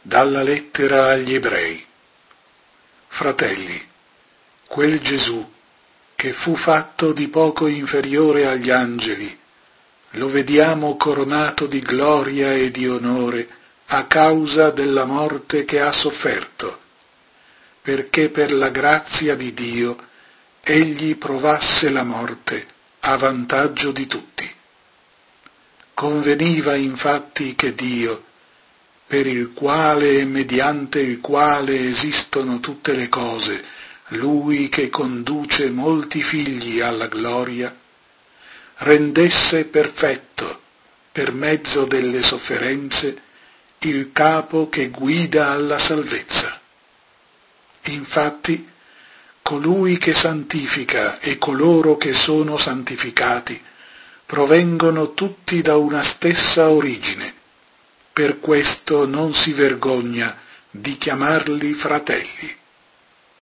Dalla lettera agli Ebrei. Fratelli, quel Gesù, che fu fatto di poco inferiore agli angeli, lo vediamo coronato di gloria e di onore a causa della morte che ha sofferto, perché per la grazia di Dio egli provasse la morte a vantaggio di tutti. Conveniva infatti che Dio, per il quale e mediante il quale esistono tutte le cose, Lui che conduce molti figli alla gloria, rendesse perfetto, per mezzo delle sofferenze, il capo che guida alla salvezza. Infatti, colui che santifica e coloro che sono santificati provengono tutti da una stessa origine. Per questo non si vergogna di chiamarli fratelli.